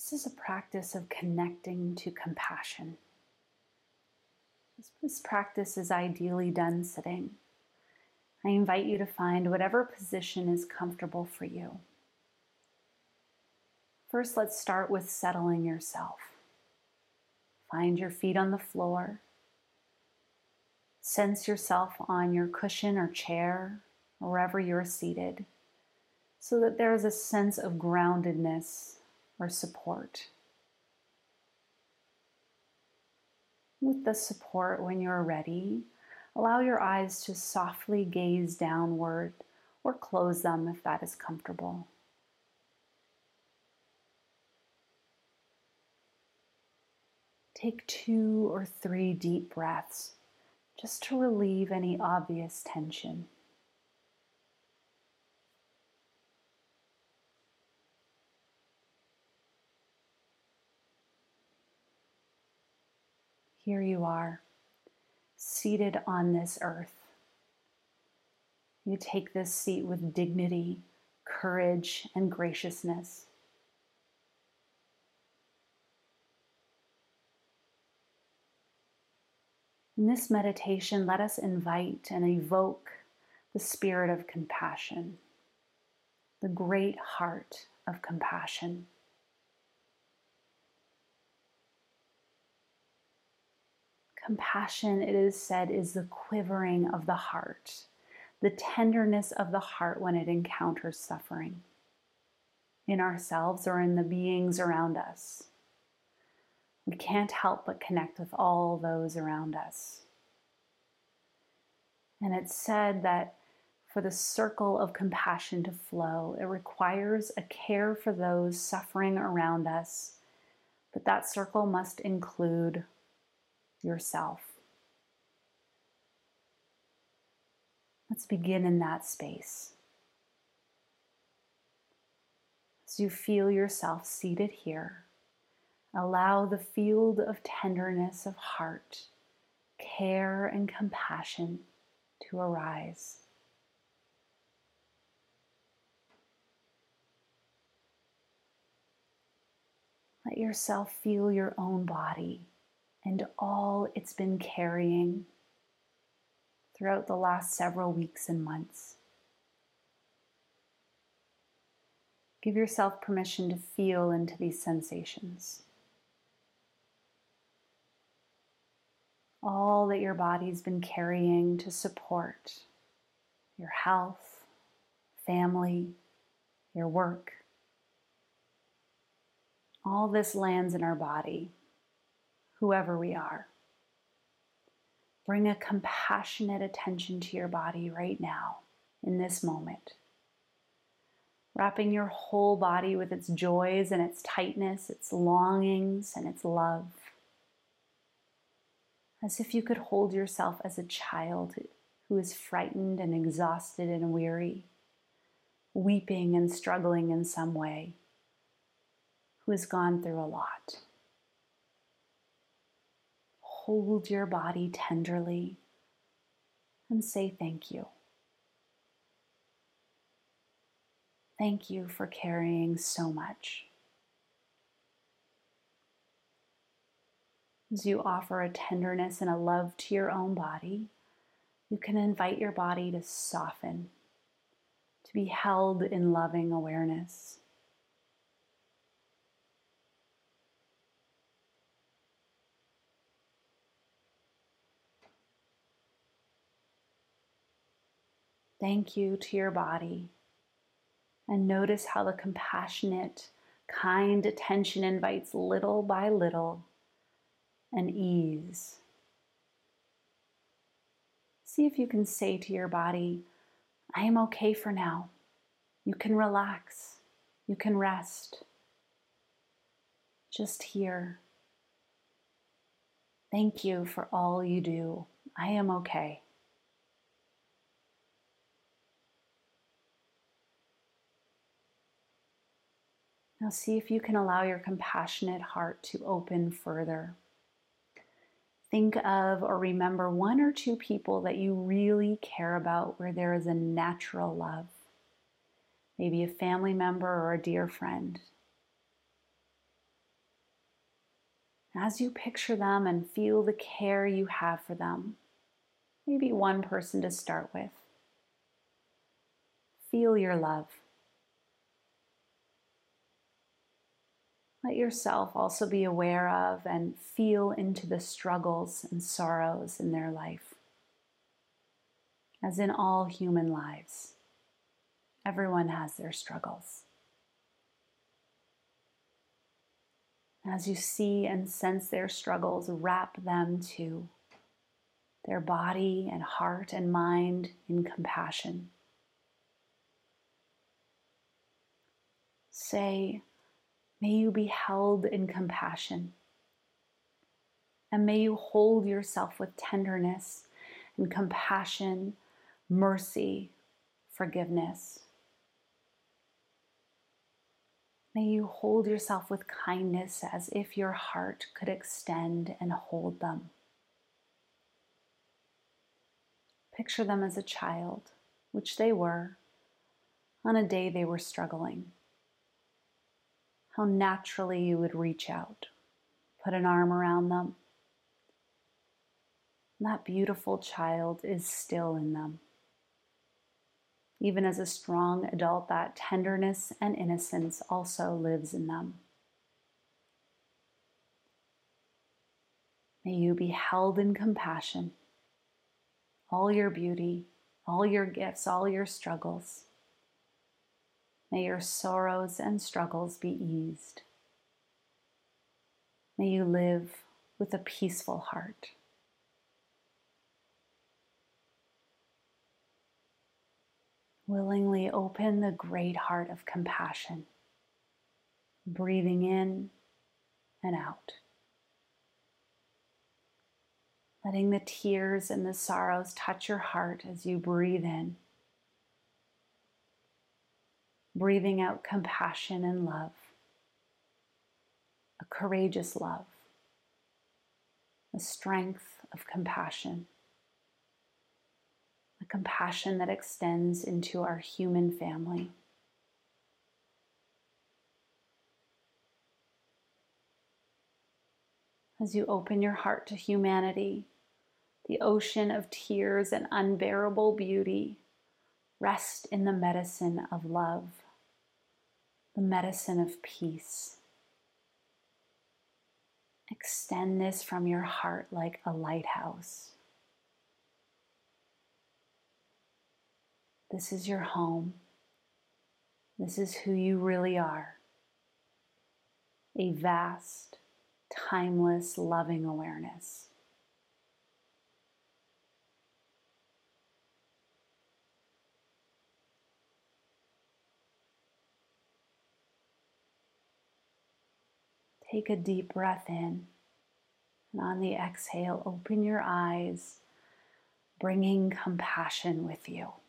This is a practice of connecting to compassion. This practice is ideally done sitting. I invite you to find whatever position is comfortable for you. First, let's start with settling yourself. Find your feet on the floor. Sense yourself on your cushion or chair, or wherever you're seated, so that there is a sense of groundedness or support. With the support, when you're ready, allow your eyes to softly gaze downward or close them if that is comfortable. Take 2 or 3 deep breaths just to relieve any obvious tension. Here you are, seated on this earth. You take this seat with dignity, courage, and graciousness. In this meditation, let us invite and evoke the spirit of compassion, the great heart of compassion. Compassion, it is said, is the quivering of the heart, the tenderness of the heart when it encounters suffering in ourselves or in the beings around us. We can't help but connect with all those around us. And it's said that for the circle of compassion to flow, it requires a care for those suffering around us, but that circle must include yourself. Let's begin in that space. As you feel yourself seated here, allow the field of tenderness of heart, care, and compassion to arise. Let yourself feel your own body and all it's been carrying throughout the last several weeks and months. Give yourself permission to feel into these sensations. All that your body's been carrying to support your health, family, your work. All this lands in our body, whoever we are. Bring a compassionate attention to your body right now, in this moment. Wrapping your whole body with its joys and its tightness, its longings and its love. As if you could hold yourself as a child who is frightened and exhausted and weary, weeping and struggling in some way, who has gone through a lot. Hold your body tenderly and say thank you. Thank you for carrying so much. As you offer a tenderness and a love to your own body, you can invite your body to soften, to be held in loving awareness. Thank you to your body, and notice how the compassionate, kind attention invites little by little an ease. See if you can say to your body, I am okay for now. You can relax. You can rest. Just here. Thank you for all you do. I am okay. Now see if you can allow your compassionate heart to open further. Think of or remember 1 or 2 people that you really care about where there is a natural love. Maybe a family member or a dear friend. As you picture them and feel the care you have for them, maybe one person to start with, feel your love. Let yourself also be aware of and feel into the struggles and sorrows in their life. As in all human lives, everyone has their struggles. As you see and sense their struggles, wrap them to their body and heart and mind in compassion. Say, may you be held in compassion, and may you hold yourself with tenderness and compassion, mercy, forgiveness. May you hold yourself with kindness as if your heart could extend and hold them. Picture them as a child, which they were, on a day they were struggling. How naturally you would reach out, put an arm around them. That beautiful child is still in them. Even as a strong adult, that tenderness and innocence also lives in them. May you be held in compassion, all your beauty, all your gifts, all your struggles. May your sorrows and struggles be eased. May you live with a peaceful heart. Willingly open the great heart of compassion, breathing in and out. Letting the tears and the sorrows touch your heart as you breathe in. Breathing out compassion and love, a courageous love, the strength of compassion, a compassion that extends into our human family. As you open your heart to humanity, the ocean of tears and unbearable beauty, rest in the medicine of love, the medicine of peace. Extend this from your heart like a lighthouse. This is your home. This is who you really are. A vast, timeless, loving awareness. Take a deep breath in, and on the exhale, open your eyes, bringing compassion with you.